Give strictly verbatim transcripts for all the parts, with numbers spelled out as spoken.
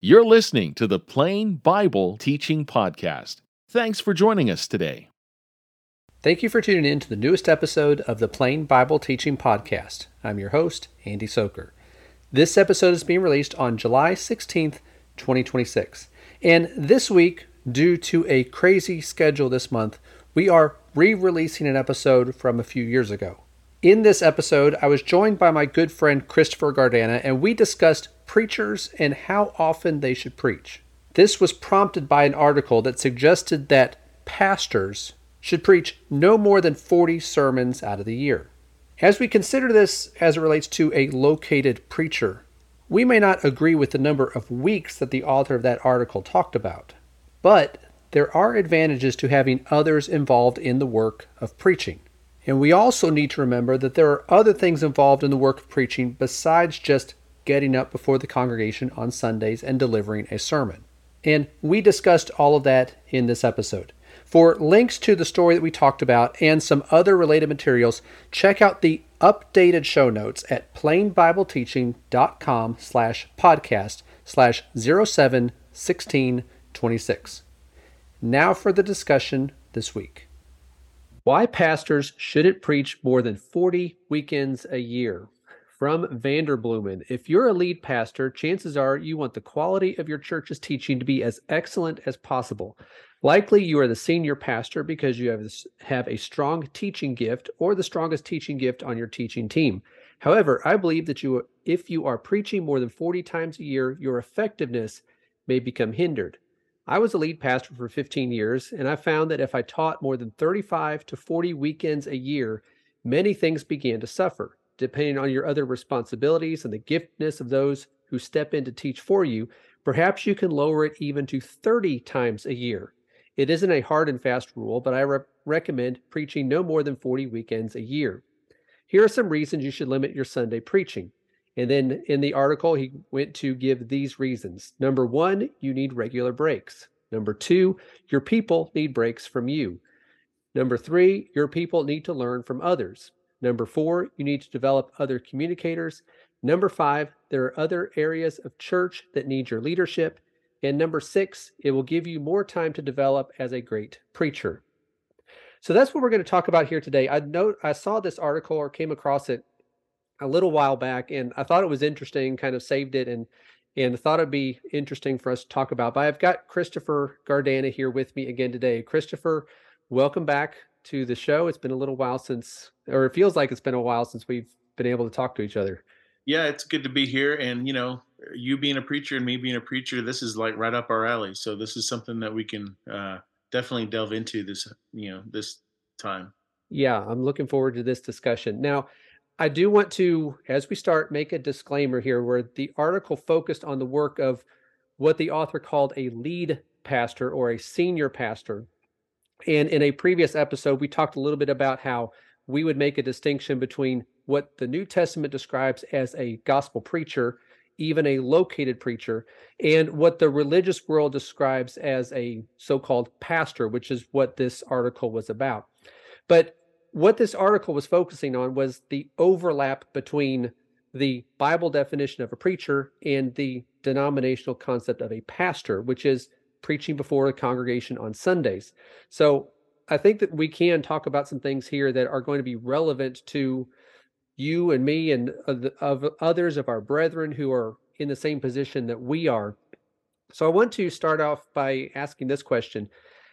You're listening to the Plain Bible Teaching Podcast. Thanks for joining us today. Thank you for tuning in to the newest episode of the Plain Bible Teaching Podcast. I'm your host, Andy Soker. This episode is being released on July sixteenth, twenty twenty-six. And this week, due to a crazy schedule this month, we are re-releasing an episode from a few years ago. In this episode, I was joined by my good friend Christopher Gardana, and we discussed preachers and how often they should preach. This was prompted by an article that suggested that pastors should preach no more than forty sermons out of the year. As we consider this as it relates to a located preacher, we may not agree with the number of weeks that the author of that article talked about, but there are advantages to having others involved in the work of preaching. And we also need to remember that there are other things involved in the work of preaching besides just getting up before the congregation on Sundays and delivering a sermon. And we discussed all of that in this episode. For links to the story that we talked about and some other related materials, check out the updated show notes at plainbibleteaching.com slash podcast slash 071626. Now for the discussion this week. Why pastors shouldn't preach more than forty weekends a year. From Vanderbloemen. If you're a lead pastor, chances are you want the quality of your church's teaching to be as excellent as possible. Likely you are the senior pastor because you have, this, have a strong teaching gift or the strongest teaching gift on your teaching team. However, I believe that you, if you are preaching more than forty times a year, your effectiveness may become hindered. I was a lead pastor for fifteen years, and I found that if I taught more than thirty-five to forty weekends a year, many things began to suffer. Depending on your other responsibilities and the giftedness of those who step in to teach for you, perhaps you can lower it even to thirty times a year. It isn't a hard and fast rule, but I re- recommend preaching no more than forty weekends a year. Here are some reasons you should limit your Sunday preaching. And then in the article, he went to give these reasons. Number one, you need regular breaks. Number two, your people need breaks from you. Number three, your people need to learn from others. Number four, you need to develop other communicators. Number five, there are other areas of church that need your leadership. And number six, it will give you more time to develop as a great preacher. So that's what we're going to talk about here today. I know I saw this article or came across it a little while back, and I thought it was interesting, kind of saved it and and thought it'd be interesting for us to talk about. But I've got Christopher Gardana here with me again today. Christopher, welcome back to the show. It's been a little while since, or it feels like it's been a while since we've been able to talk to each other. Yeah, it's good to be here. And, you know, you being a preacher and me being a preacher, this is like right up our alley. So this is something that we can uh, definitely delve into this, you know, this time. Yeah, I'm looking forward to this discussion. Now, I do want to, as we start, make a disclaimer here where the article focused on the work of what the author called a lead pastor or a senior pastor. And in a previous episode, we talked a little bit about how we would make a distinction between what the New Testament describes as a gospel preacher, even a located preacher, and what the religious world describes as a so-called pastor, which is what this article was about. But what this article was focusing on was the overlap between the Bible definition of a preacher and the denominational concept of a pastor, which is preaching before a congregation on Sundays. So I think that we can talk about some things here that are going to be relevant to you and me and of, of others of our brethren who are in the same position that we are. So I want to start off by asking this question.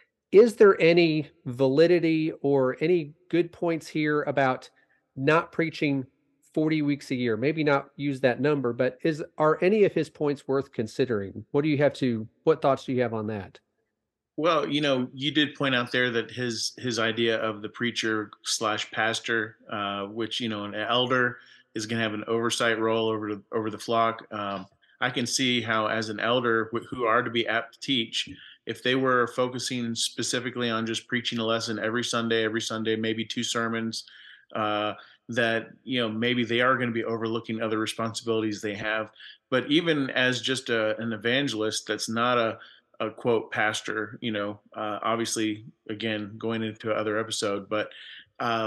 Is there any validity or any good points here about not preaching forty weeks a year? Maybe not use that number, but is are any of his points worth considering? What do you have to, what thoughts do you have on that? Well, you know, you did point out there that his his idea of the preacher slash pastor, uh, which, you know, an elder is going to have an oversight role over the, over the flock. Um, I can see how as an elder wh- who are to be apt to teach, if they were focusing specifically on just preaching a lesson every Sunday, every Sunday, maybe two sermons, uh, that, you know, maybe they are going to be overlooking other responsibilities they have. But even as just a, an evangelist, that's not a, a quote pastor, you know, uh, obviously, again, going into another episode, but uh,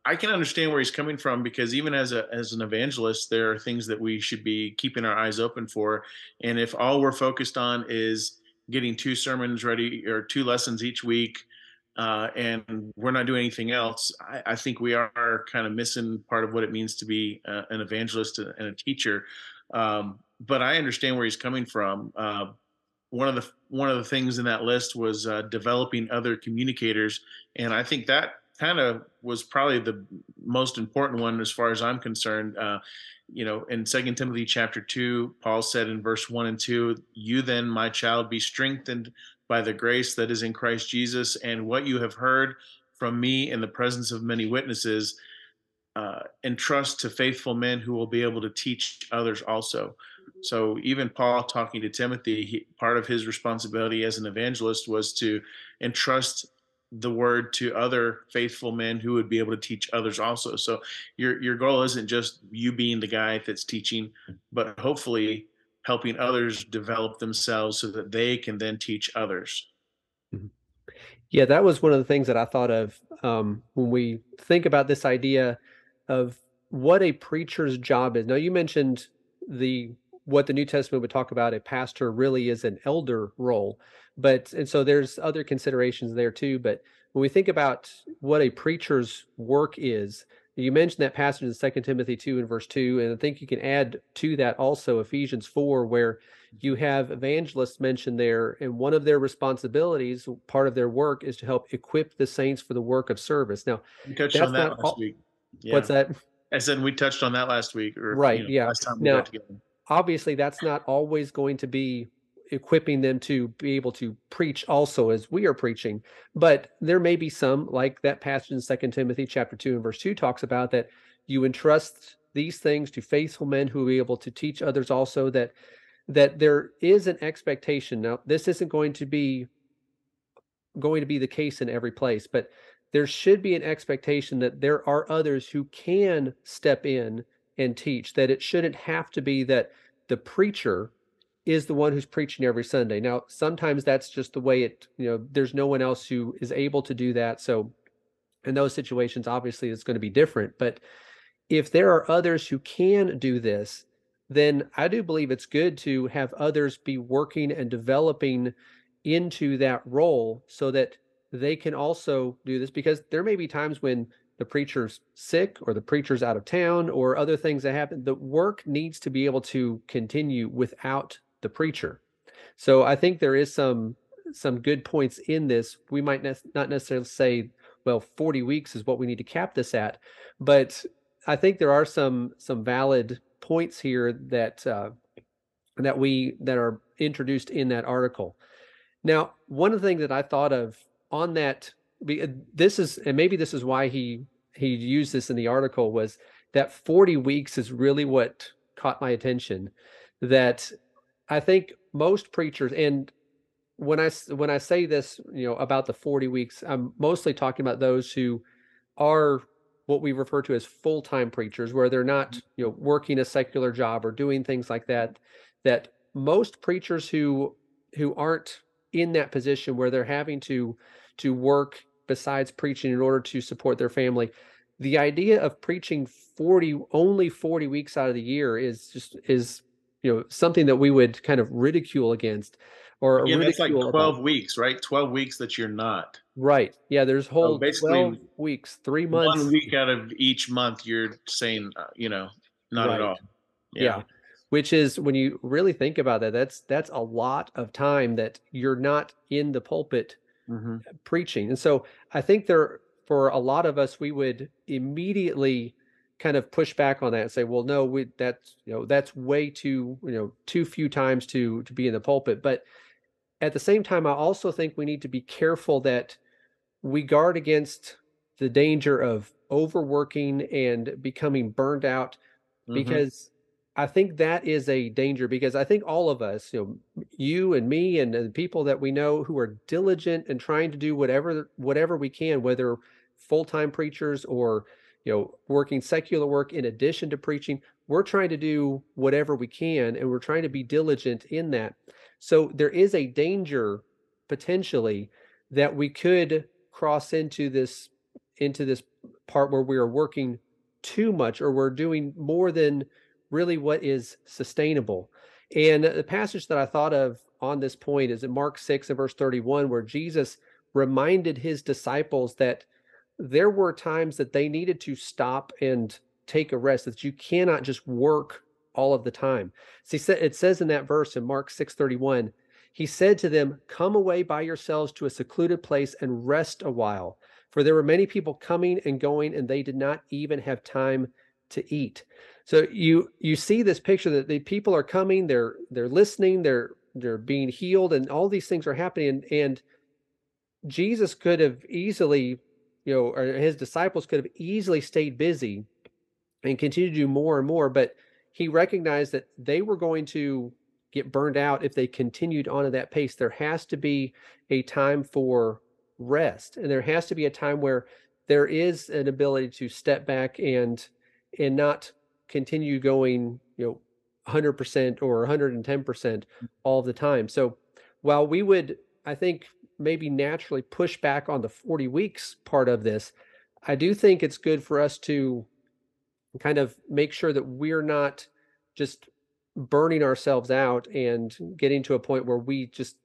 I can understand where he's coming from, because even as a as an evangelist, there are things that we should be keeping our eyes open for. And if all we're focused on is getting two sermons ready or two lessons each week, uh, and we're not doing anything else, I, I think we are kind of missing part of what it means to be uh, an evangelist and a teacher. Um, but I understand where he's coming from. Uh, one of the one of the things in that list was uh, developing other communicators, and I think that kind of was probably the most important one as far as I'm concerned. Uh, you know, in Second Timothy chapter two, Paul said in verse one and two, "You then, my child, be strengthened by the grace that is in Christ Jesus, and what you have heard from me in the presence of many witnesses, uh, entrust to faithful men who will be able to teach others also." So even Paul talking to Timothy, he, part of his responsibility as an evangelist was to entrust the word to other faithful men who would be able to teach others also. So your your goal isn't just you being the guy that's teaching, but hopefully helping others develop themselves so that they can then teach others. Mhm. Yeah, that was one of the things that I thought of um, when we think about this idea of what a preacher's job is. Now, you mentioned the what the New Testament would talk about a pastor really is an elder role, but and so there's other considerations there too. But when we think about what a preacher's work is, you mentioned that passage in Second Timothy two and verse two, and I think you can add to that also Ephesians four, where you have evangelists mentioned there, and one of their responsibilities, part of their work, is to help equip the saints for the work of service. Now, We touched on that's that not last all. week. What's Yeah. that? I said we touched on that last week, or you Right. know, Yeah. last time we got Now, together. obviously, that's not always going to be equipping them to be able to preach also as we are preaching. But there may be some, like that passage in Second Timothy chapter two and verse two talks about, that you entrust these things to faithful men who will be able to teach others also, that that there is an expectation. Now, this isn't going to be going to be the case in every place, but there should be an expectation that there are others who can step in and teach, that it shouldn't have to be that the preacher is the one who's preaching every Sunday. Now, sometimes that's just the way it, you know, there's no one else who is able to do that. So in those situations, obviously it's going to be different. But if there are others who can do this, then I do believe it's good to have others be working and developing into that role so that they can also do this, because there may be times when the preacher's sick or the preacher's out of town or other things that happen. The work needs to be able to continue without the preacher. So I think there is some some good points in this. We might ne- not necessarily say, well, forty weeks is what we need to cap this at, but I think there are some some valid points here that uh, that we that are introduced in that article. Now, one of the things that I thought of on that, this is, and maybe this is why he he used this in the article, was that forty weeks is really what caught my attention. That I think most preachers, and when I when I say this, you know, about the forty weeks, I'm mostly talking about those who are what we refer to as full-time preachers, where they're not, you know, working a secular job or doing things like that. That most preachers who who aren't in that position where they're having to to work besides preaching in order to support their family, the idea of preaching forty only forty weeks out of the year is just is, you know, something that we would kind of ridicule against, or Again, that's like ridicule about. twelve weeks, right? twelve weeks that you're not. Right. Yeah, there's So whole twelve basically, weeks, three one months. week out of each month, you're saying, uh, you know, not at Right. all. Yeah. Yeah. Which is, when you really think about that, that's that's a lot of time that you're not in the pulpit Hmm. preaching. And so I think there, for a lot of us, we would immediately kind of push back on that and say, well, no, we that's, you know, that's way too, you know, too few times to to be in the pulpit. But at the same time, I also think we need to be careful that we guard against the danger of overworking and becoming burned out, Hmm. because I think that is a danger. Because I think all of us, you know, you and me and the people that we know who are diligent and trying to do whatever whatever we can, whether full-time preachers or, you know, working secular work in addition to preaching, we're trying to do whatever we can, and we're trying to be diligent in that. So there is a danger potentially that we could cross into this into this part where we are working too much or we're doing more than really what is sustainable. And the passage that I thought of on this point is in Mark six and verse thirty-one, where Jesus reminded his disciples that there were times that they needed to stop and take a rest, that you cannot just work all of the time. See, it says in that verse in Mark six thirty-one, he said to them, "Come away by yourselves to a secluded place and rest a while. For there were many people coming and going, and they did not even have time to eat." So you you see this picture that the people are coming, they're they're listening, they're they're being healed, and all these things are happening. And Jesus could have easily, you know, or his disciples could have easily stayed busy and continued to do more and more, but he recognized that they were going to get burned out if they continued on at that pace. There has to be a time for rest, and there has to be a time where there is an ability to step back and and not continue going, you know, one hundred percent or one hundred ten percent all the time. So while we would, I think, maybe naturally push back on the forty weeks part of this, I do think it's good for us to kind of make sure that we're not just burning ourselves out and getting to a point where we just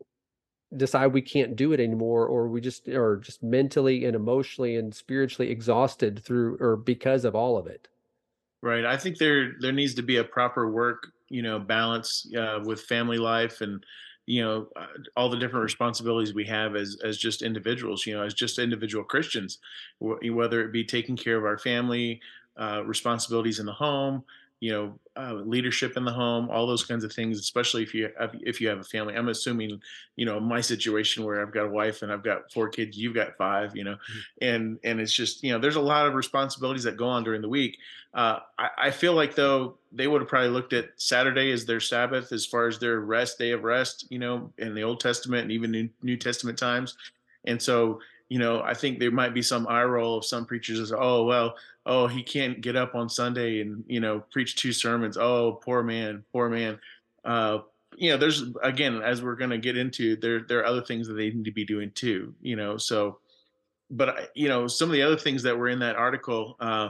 decide we can't do it anymore, or we just are just mentally and emotionally and spiritually exhausted through or because of all of it. Right. I think there there needs to be a proper work, you know, balance uh, with family life and, you know, uh, all the different responsibilities we have as as just individuals, you know, as just individual Christians, wh- whether it be taking care of our family, uh, responsibilities in the home, you know, uh, leadership in the home, all those kinds of things. Especially if you have, if you have a family. I'm assuming, you know, my situation where I've got a wife and I've got four kids, you've got five, you know, Mhm. and and it's just, you know, there's a lot of responsibilities that go on during the week. Uh, I, I feel like though they would have probably looked at Saturday as their Sabbath as far as their rest, day of rest, you know, in the Old Testament and even New, New Testament times. And so, you know, I think there might be some eye roll of some preachers as, oh, well, oh, he can't get up on Sunday and, you know, preach two sermons. Oh, poor man, poor man. Uh, you know, there's, again, as we're going to get into, there, there are other things that they need to be doing too, you know, so, but, I- you know, some of the other things that were in that article, uh,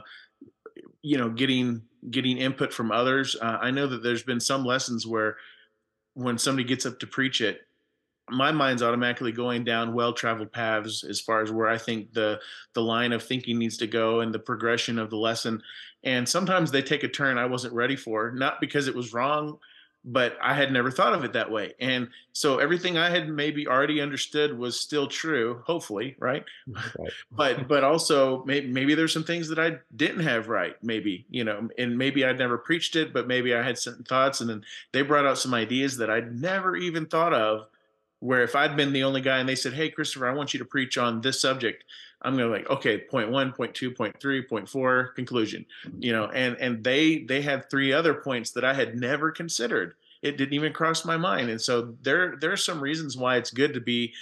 you know, getting getting input from others. Uh, I know that there's been some lessons where when somebody gets up to preach it, my mind's automatically going down well-traveled paths as far as where I think the the line of thinking needs to go and the progression of the lesson. And sometimes they take a turn I wasn't ready for, not because it was wrong, but I had never thought of it that way. And so everything I had maybe already understood was still true, hopefully, right? Right. but but also maybe maybe there's some things that I didn't have right, maybe, you know, and maybe I'd never preached it, but maybe I had certain thoughts, and then they brought out some ideas that I'd never even thought of. Where if I'd been the only guy and they said, "Hey, Christopher, I want you to preach on this subject," I'm gonna like, okay, point one, point two, point three, point four, conclusion, you know, and and they they had three other points that I had never considered. It didn't even cross my mind, and so there there are some reasons why it's good to be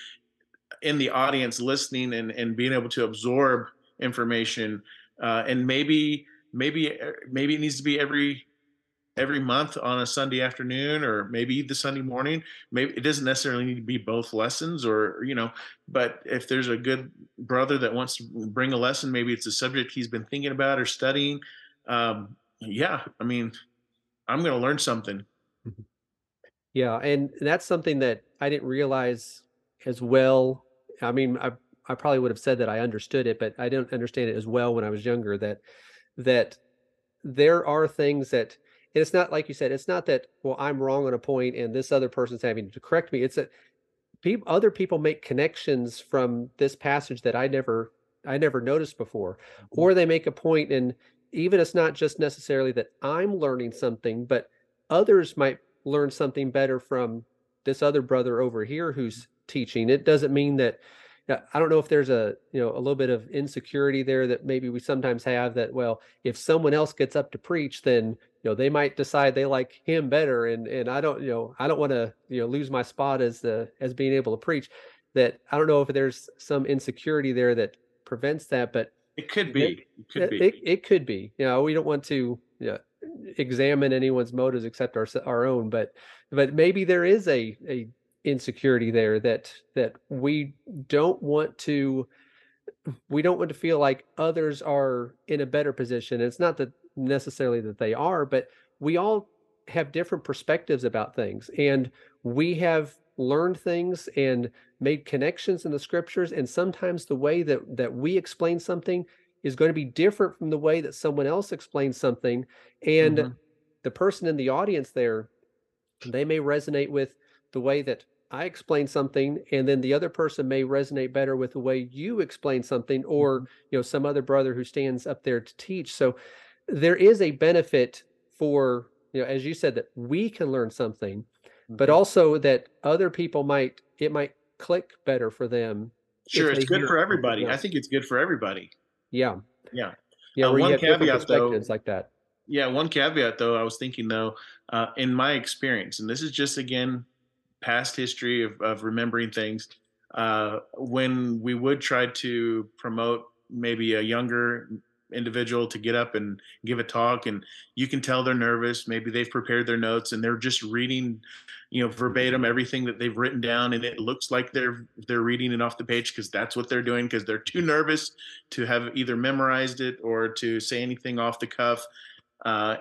in the audience listening and and being able to absorb information, uh, and maybe maybe maybe it needs to be every every month on a Sunday afternoon or maybe the Sunday morning. Maybe it doesn't necessarily need to be both lessons, or, you know, but if there's a good brother that wants to bring a lesson, maybe it's a subject he's been thinking about or studying. Um, yeah, I mean, I'm going to learn something. Mhm. Yeah, and that's something that I didn't realize as well. I mean, I I probably would have said that I understood it, but I didn't understand it as well when I was younger. That that there are things that, and it's not like you said, it's not that, well, I'm wrong on a point and this other person's having to correct me. It's that people, other people make connections from this passage that I never, I never noticed before, or they make a point, and even it's not just necessarily that I'm learning something, but others might learn something better from this other brother over here who's teaching. It doesn't mean that, yeah, I don't know if there's a, you know, a little bit of insecurity there that maybe we sometimes have, that, well, if someone else gets up to preach, then, you know, they might decide they like him better. And, and I don't, you know, I don't want to, you know, lose my spot as the, as being able to preach. That I don't know if there's some insecurity there that prevents that, but It could there, be, it could it, be. it it could be, you know, we don't want to, you know, examine anyone's motives except our, our own, but, but maybe there is a, a insecurity there that, that we don't want to we don't want to feel like others are in a better position. It's not that necessarily that they are, but we all have different perspectives about things, and we have learned things and made connections in the scriptures, and sometimes the way that that we explain something is going to be different from the way that someone else explains something. And Mhm. the person in the audience there, they may resonate with the way that I explain something, and then the other person may resonate better with the way you explain something, or Mhm. you know, some other brother who stands up there to teach. So there is a benefit for, you know, as you said, that we can learn something, but Mhm. also that other people might, it might click better for them if Sure, they it's good hear it for from someone everybody. I else. think it's good for everybody. Yeah. Yeah. Yeah, Uh, where you one have different caveat perspectives though, like that. yeah, one caveat though, I was thinking though, uh, in my experience, and this is just again past history of, of remembering things, uh, when we would try to promote maybe a younger individual to get up and give a talk, and you can tell they're nervous, maybe they've prepared their notes and they're just reading, you know, verbatim everything that they've written down, and it looks like they're they're reading it off the page because that's what they're doing, because they're too nervous to have either memorized it or to say anything off the cuff. uh,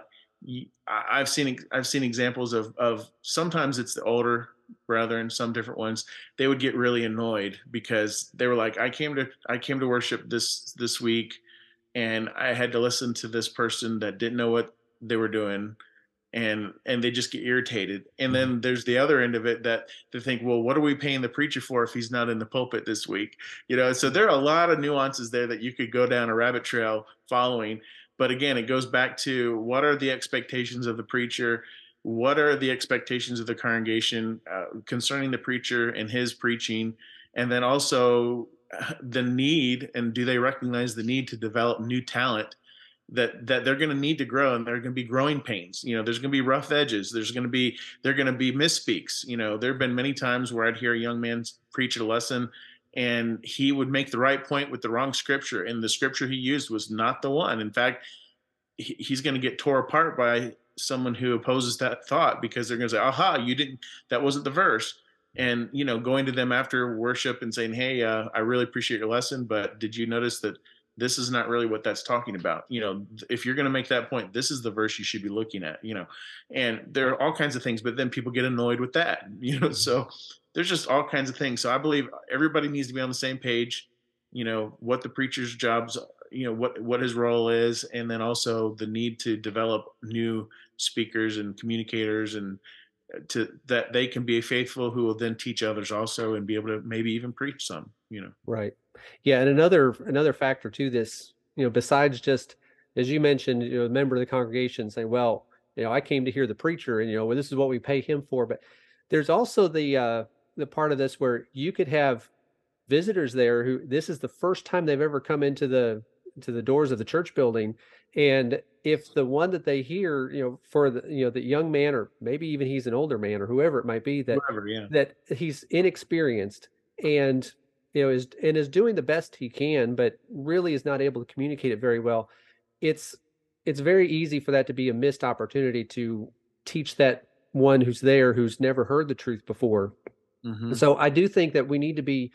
I- have seen I've seen examples of of sometimes it's the older brethren, some different ones. They would get really annoyed because they were like, I came to I came to worship this this week, and I had to listen to this person that didn't know what they were doing, and and they just get irritated. And Mhm. then there's the other end of it that they think, well, what are we paying the preacher for if he's not in the pulpit this week? You know, so there are a lot of nuances there that you could go down a rabbit trail following. But again, it goes back to what are the expectations of the preacher? What are the expectations of the congregation uh, concerning the preacher and his preaching? And then also uh, the need, and do they recognize the need to develop new talent that that they're going to need to grow, and there are going to be growing pains. You know, there's going to be rough edges, there's going to be there are going to be misspeaks. You know, there have been many times where I'd hear a young man preach a lesson, and he would make the right point with the wrong scripture, and the scripture he used was not the one. In fact, he, he's going to get tore apart by someone who opposes that thought, because they're going to say, aha, you didn't, that wasn't the verse. And you know, going to them after worship and saying, hey, uh, I really appreciate your lesson, but did you notice that this is not really what that's talking about? You know, if you're going to make that point, this is the verse you should be looking at. You know, and there are all kinds of things, but then people get annoyed with that. You know, so there's just all kinds of things. So I believe everybody needs to be on the same page. You know, what the preacher's jobs, you know, what what his role is, and then also the need to develop new speakers and communicators, and to that they can be faithful, who will then teach others also and be able to maybe even preach some, you know. Right. Yeah, and another another factor to this, you know, besides just as you mentioned, you know, a member of the congregation saying, "Well, you know, I came to hear the preacher, and you know, well, this is what we pay him for." But there's also the uh, the part of this where you could have visitors there who this is the first time they've ever come into the to the doors of the church building, and if the one that they hear, you know, for the you know the young man, or maybe even he's an older man or whoever it might be, that Whoever, yeah. that he's inexperienced, and you know is and is doing the best he can, but really is not able to communicate it very well. It's it's very easy for that to be a missed opportunity to teach that one who's there who's never heard the truth before. Hmm. So I do think that we need to be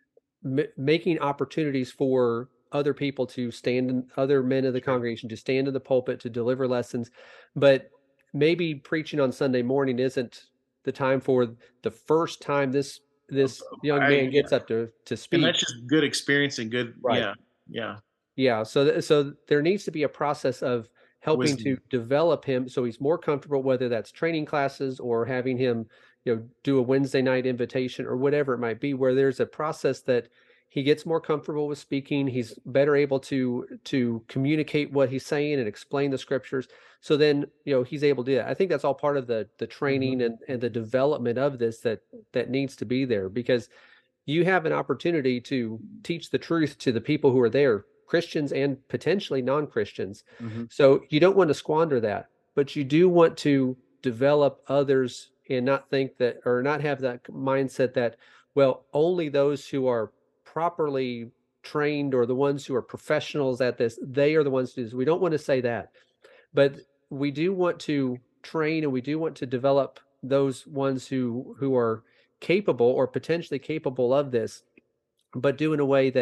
m- making opportunities for other people to stand in, other men of the Sure. congregation to stand in the pulpit to deliver lessons, but maybe preaching on Sunday morning isn't the time for the first time this this young I man Yeah, gets up to to and that's speak. just good experience and good, Right. yeah, yeah, Yeah, so th so there needs to be a process of helping to wisdom. develop him so he's more comfortable, whether that's training classes or having him, you know, do a Wednesday night invitation or whatever it might be, where there's a process that he gets more comfortable with speaking, he's better able to to communicate what he's saying and explain the scriptures. So then, you know, he's able to do that. I think that's all part of the the Hmm. training and and the development of this that that needs to be there, because you have an opportunity to teach the truth to the people who are there, Christians and potentially non-Christians. Hmm. So you don't want to squander that, but you do want to develop others and not think that, or not have that mindset that, well, only those who are properly trained or the ones who are professionals at this, they are the ones to do this. We don't want to say that, but we do want to train and we do want to develop those ones who who are capable or potentially capable of this, but do in a way that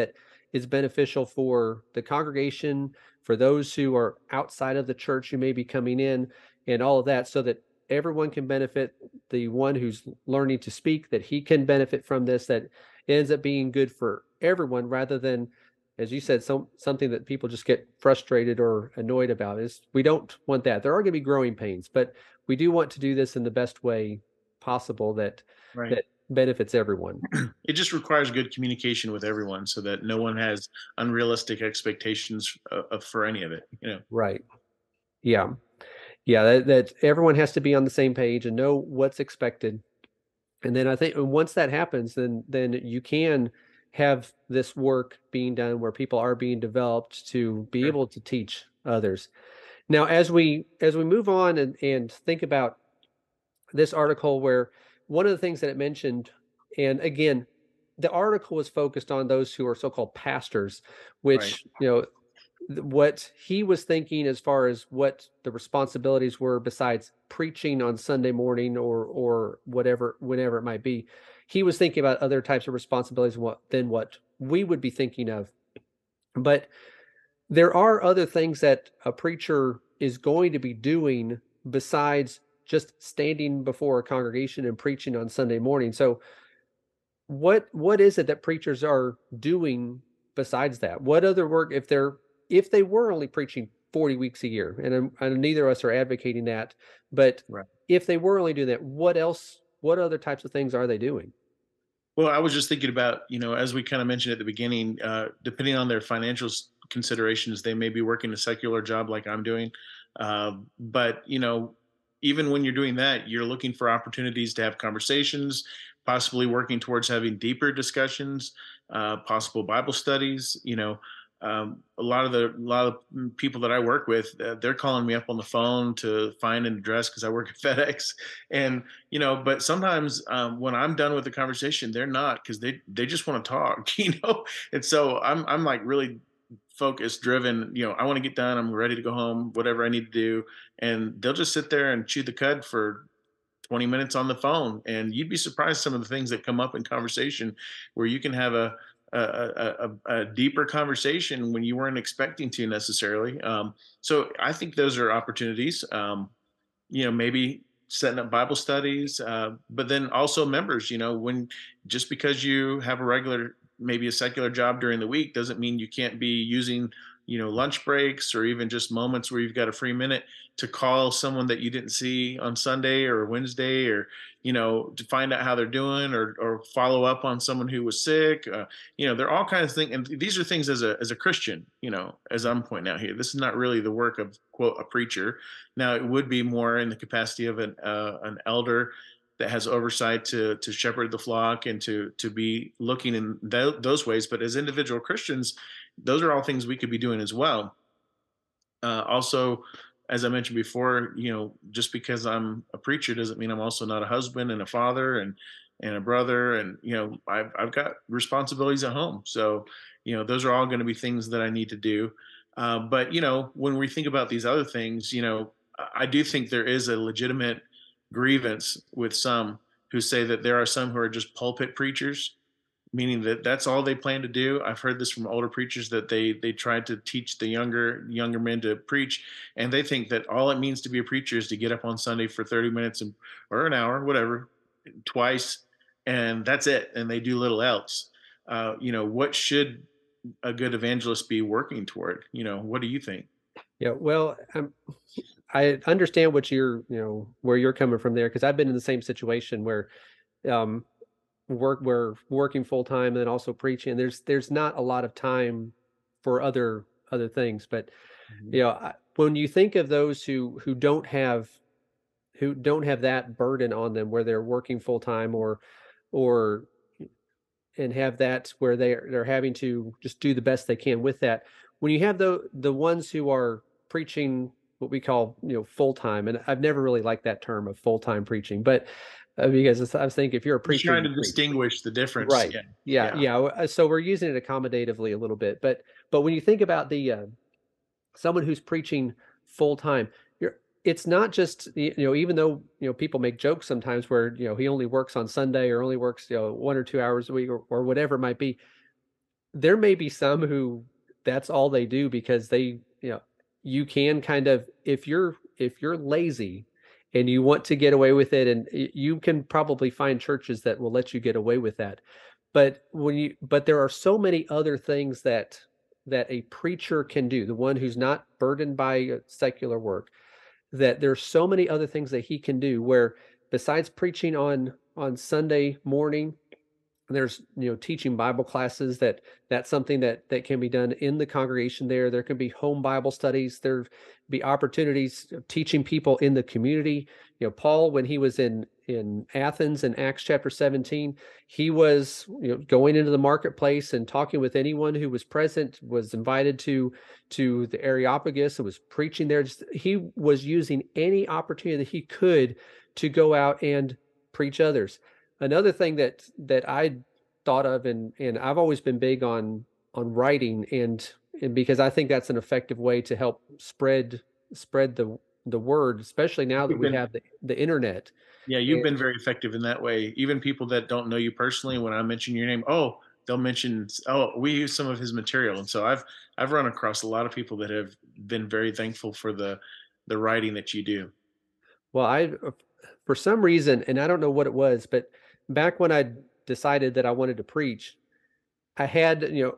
is beneficial for the congregation, for those who are outside of the church who may be coming in, and all of that, so that everyone can benefit. The one who's learning to speak, that he can benefit from this, that it ends up being good for everyone, rather than, as you said, some something that people just get frustrated or annoyed about. Is we don't want that. There are going to be growing pains, but we do want to do this in the best way possible that Right. that benefits everyone. It just requires good communication with everyone so that no one has unrealistic expectations uh, of, for any of it, you know. Right. Yeah. Yeah, that, that everyone has to be on the same page and know what's expected. And then I think once that happens, then then you can have this work being done where people are being developed to be Sure. able to teach others. Now, as we as we move on and, and think about this article, where one of the things that it mentioned, and again, the article was focused on those who are so-called pastors, which, Right. you know, th- what he was thinking as far as what the responsibilities were besides preaching on Sunday morning or or whatever, whenever it might be. He was thinking about other types of responsibilities what, than what we would be thinking of. But there are other things that a preacher is going to be doing besides just standing before a congregation and preaching on Sunday morning. So what what is it that preachers are doing besides that? What other work, if they're if they were only preaching forty weeks a year, and, I'm- and neither of us are advocating that, but Right. if they were only doing that, what else, what other types of things are they doing? Well, I was just thinking about, you know, as we kind of mentioned at the beginning, uh, depending on their financial s- considerations, they may be working a secular job like I'm doing. Um, but, you know, even when you're doing that, you're looking for opportunities to have conversations, possibly working towards having deeper discussions, uh, possible Bible studies. You know, um, a lot of the a lot of mm, people that I work with, uh, they're calling me up on the phone to find an address because I work at FedEx, and you know, but sometimes um, when I'm done with the conversation, they're not, because they they just want to talk, you know. And so I'm I'm like really focused, driven. You know, I want to get done. I'm ready to go home. Whatever I need to do, and they'll just sit there and chew the cud for twenty minutes on the phone, and you'd be surprised some of the things that come up in conversation where you can have a a, a, a a deeper conversation when you weren't expecting to necessarily. Um, so I think those are opportunities. Um, you know, maybe setting up Bible studies, uh, but then also members, you know, when just because you have a regular, maybe a secular job during the week doesn't mean you can't be using, you know, lunch breaks or even just moments where you've got a free minute to call someone that you didn't see on Sunday or Wednesday, or, you know, to find out how they're doing, or, or follow up on someone who was sick. Uh, you know, there are all kinds of things. And these are things as a, as a Christian, you know, as I'm pointing out here, this is not really the work of, quote, a preacher. Now, it would be more in the capacity of an uh, an elder that has oversight to to shepherd the flock and to to be looking in th- those ways. But as individual Christians, those are all things we could be doing as well. Uh, also, as I mentioned before, you know, just because I'm a preacher doesn't mean I'm also not a husband and a father and and a brother, and you know, I've I've got responsibilities at home. So, you know, those are all going to be things that I need to do. Uh, but you know, when we think about these other things, you know, I I do think there is a legitimate grievance with some who say that there are some who are just pulpit preachers, meaning that that's all they plan to do. I've heard this from older preachers that they they tried to teach the younger younger men to preach, and they think that all it means to be a preacher is to get up on Sunday for thirty minutes and, or an hour, whatever, twice, and that's it, and they do little else. Uh, you know, what should a good evangelist be working toward? You know, what do you think? Yeah, well, um, I understand what you're, you know, where you're coming from there, because I've been in the same situation where um, work we're working full time and then also preaching. There's there's not a lot of time for other other things. But Mhm. you know, I, when you think of those who who don't have who don't have that burden on them, where they're working full time, or or and have that where they're they're having to just do the best they can with that. When you have the the ones who are preaching what we call, you know, full time, and I've never really liked that term of full time preaching, but uh, because it's, I was thinking, if you're a Just preacher, trying you to preach. distinguish the difference. Right. Yeah, Yeah, yeah, yeah. w- uh, So we're using it accommodatively a little bit, but but when you think about the uh, someone who's preaching full time, you're it's not just y- you know, even though, you know, people make jokes sometimes where, you know, he only works on Sunday or only works, you know, one or two hours a week, or, or whatever it might be. there may be some who that's all they do because they, you know, you can kind of, if you're, if you're lazy and you want to get away with it, and you can probably find churches that will let you get away with that. But when you, but there are so many other things that, that a preacher can do, the one who's not burdened by secular work, that there's so many other things that he can do where besides preaching on, on Sunday morning, there's, you know, teaching Bible classes, that that's something that that can be done in the congregation there. There can be home Bible studies. There be opportunities of teaching people in the community. You know, Paul, when he was in in Athens in Acts chapter seventeen, he was, you know, going into the marketplace and talking with anyone who was present, was invited to to the Areopagus and was preaching there. Just, he was using any opportunity that he could to go out and preach others. Another thing that that I thought of, and and I've always been big on on writing, and and because I think that's an effective way to help spread spread the the word, especially now that You've we been, have the, the internet. yeah, you've And been very effective in that way. Even people that don't know you personally, when I mention your name, oh, they'll mention, oh, we use some of his material. And so I've I've run across a lot of people that have been very thankful for the the writing that you do. well, I for some reason, and I don't know what it was, but back when I decided that I wanted to preach, I had, you know,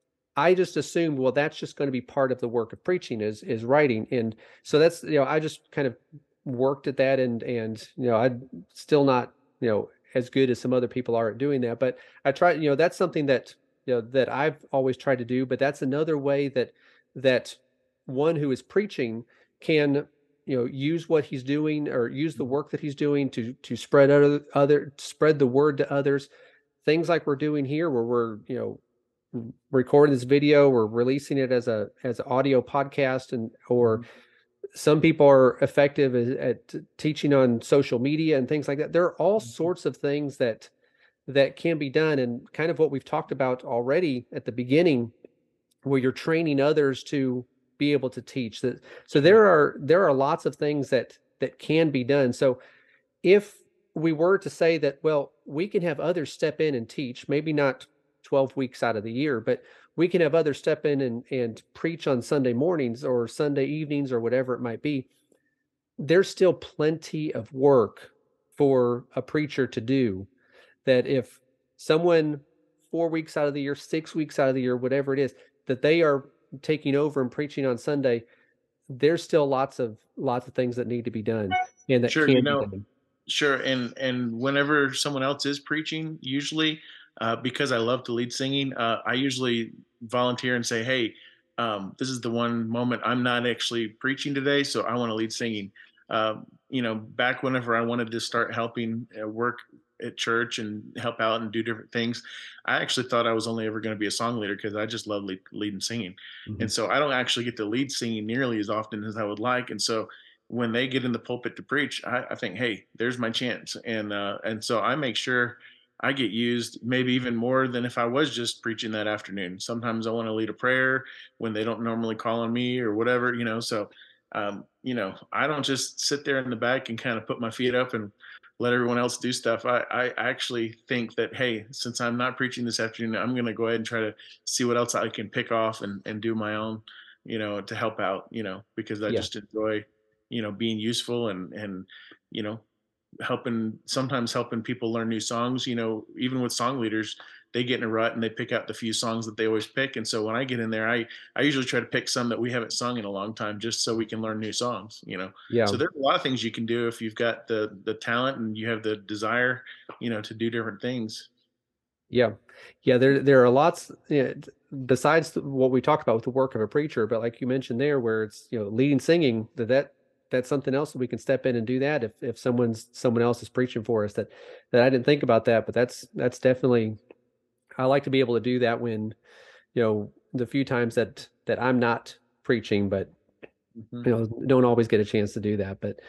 I just assumed, well, that's just going to be part of the work of preaching is is writing. And so that's, you know, I just kind of worked at that, and and you know, I'm still not, you know, as good as some other people are at doing that. But I try, you know, that's something that, you know, that I've always tried to do. But that's another way that that one who is preaching can, you know, use what he's doing, or use the work that he's doing to to spread other other spread the word to others. Things like we're doing here, where we're, you know, recording this video, we're releasing it as a as an audio podcast, and or some people are effective at, at teaching on social media and things like that. There are all sorts of things that that can be done, and kind of what we've talked about already at the beginning, where you're training others to be able to teach that. So there are there are lots of things that that can be done. So if we were to say that, well, we can have others step in and teach, maybe not twelve weeks out of the year, but we can have others step in and, and preach on Sunday mornings or Sunday evenings or whatever it might be, there's still plenty of work for a preacher to do. That if someone four weeks out of the year, six weeks out of the year, whatever it is, that they are taking over and preaching on Sunday, there's still lots of lots of things that need to be done and that Sure, you can be know, done. sure. And and whenever someone else is preaching, usually, uh, because I love to lead singing, uh, I usually volunteer and say, hey, um, this is the one moment I'm not actually preaching today, so I want to lead singing. Um, you know, back whenever I wanted to start helping uh, work at church and help out and do different things, I actually thought I was only ever going to be a song leader because I just love lead, leading singing. Mhm. And so I don't actually get to lead singing nearly as often as I would like. And so when they get in the pulpit to preach, I, I think, hey, there's my chance. And uh, and so I make sure I get used maybe even more than if I was just preaching that afternoon. Sometimes I want to lead a prayer when they don't normally call on me or whatever, you know. So um, you know, I don't just sit there in the back and kind of put my feet up and let everyone else do stuff. I, I actually think that, hey, since I'm not preaching this afternoon, I'm going to go ahead and try to see what else I can pick off and, and do my own, you know, to help out, you know, because I Yeah. just enjoy, you know, being useful and, and, you know, helping, sometimes helping people learn new songs, you know, even with song leaders, they get in a rut and they pick out the few songs that they always pick. And so when I get in there, I, I usually try to pick some that we haven't sung in a long time, just so we can learn new songs, you know? Yeah. So there's a lot of things you can do if you've got the, the talent and you have the desire, you know, to do different things. Yeah. Yeah. There, there are lots, you know, besides what we talked about with the work of a preacher, but like you mentioned there, where it's, you know, leading singing, that, that that's something else that we can step in and do that if, if someone's, someone else is preaching for us. That, that I didn't think about that, but that's, that's definitely, I like to be able to do that when, you know, the few times that, that I'm not preaching, but, Mhm. you know, don't always get a chance to do that. But,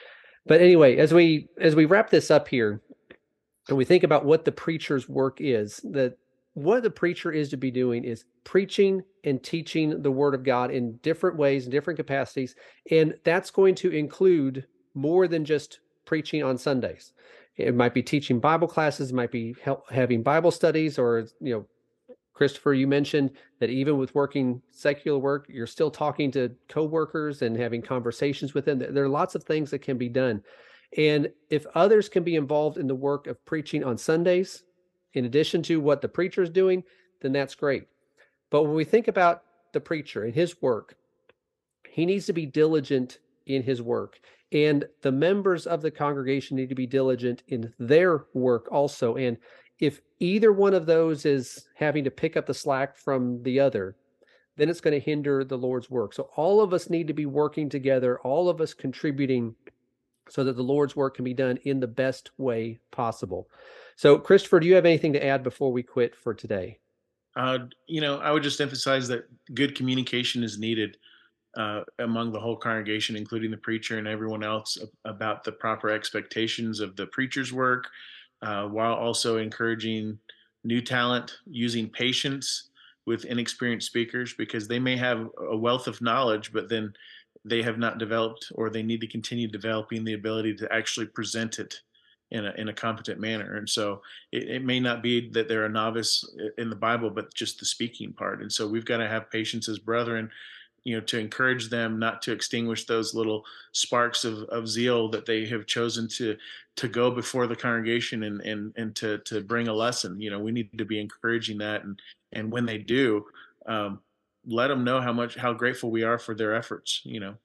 but anyway, as we, as we wrap this up here, and we think about what the preacher's work is, that what the preacher is to be doing is preaching and teaching the word of God in different ways, in different capacities. And that's going to include more than just preaching on Sundays. It might be teaching Bible classes, it might be help, having Bible studies, or, you know, Christopher, you mentioned that even with working secular work, you're still talking to coworkers and having conversations with them. There are lots of things that can be done. And if others can be involved in the work of preaching on Sundays, in addition to what the preacher is doing, then that's great. But when we think about the preacher and his work, he needs to be diligent in his work. And the members of the congregation need to be diligent in their work also. And if either one of those is having to pick up the slack from the other, then it's going to hinder the Lord's work. So all of us need to be working together, all of us contributing so that the Lord's work can be done in the best way possible. So, Christopher, do you have anything to add before we quit for today? Uh, you know, I would just emphasize that good communication is needed uh, among the whole congregation, including the preacher and everyone else, about the proper expectations of the preacher's work, uh, while also encouraging new talent, using patience with inexperienced speakers, because they may have a wealth of knowledge, but then they have not developed, or they need to continue developing the ability to actually present it in a, in a competent manner. And so it, it may not be that they're a novice in the Bible, but just the speaking part. And so we've got to have patience as brethren, you know, to encourage them not to extinguish those little sparks of, of zeal that they have chosen to to go before the congregation and and and to to bring a lesson. You know, we need to be encouraging that, and and when they do, um, let them know how much how grateful we are for their efforts. You know.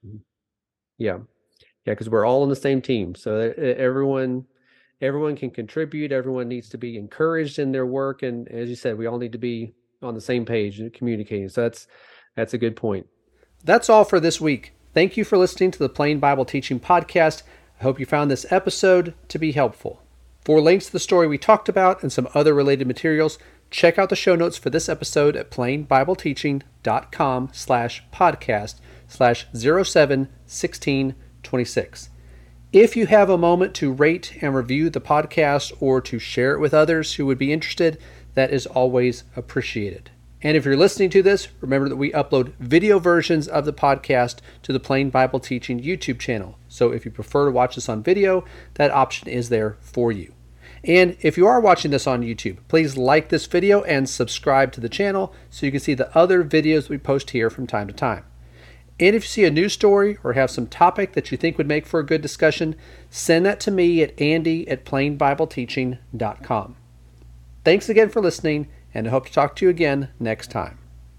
Yeah, yeah, because we're all on the same team, so everyone everyone can contribute. Everyone needs to be encouraged in their work, and as you said, we all need to be on the same page and communicating. So that's that's a good point. That's all for this week. Thank you for listening to the Plain Bible Teaching Podcast. I hope you found this episode to be helpful. For links to the story we talked about and some other related materials, check out the show notes for this episode at plainbibleteaching.com slash podcast slash 07 16 26. If you have a moment to rate and review the podcast or to share it with others who would be interested, that is always appreciated. And if you're listening to this, remember that we upload video versions of the podcast to the Plain Bible Teaching YouTube channel. So if you prefer to watch this on video, that option is there for you. And if you are watching this on YouTube, please like this video and subscribe to the channel so you can see the other videos we post here from time to time. And if you see a news story or have some topic that you think would make for a good discussion, send that to me at andy at plainbibleteaching dot com. Thanks again for listening, and I hope to talk to you again next time.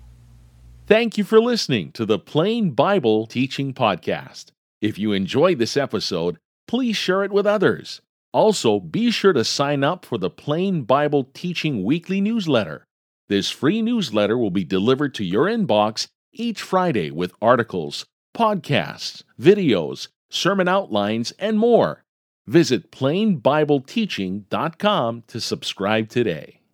Thank you for listening to the Plain Bible Teaching Podcast. If you enjoyed this episode, please share it with others. Also, be sure to sign up for the Plain Bible Teaching Weekly Newsletter. This free newsletter will be delivered to your inbox each Friday with articles, podcasts, videos, sermon outlines, and more. Visit plain bible teaching dot com to subscribe today.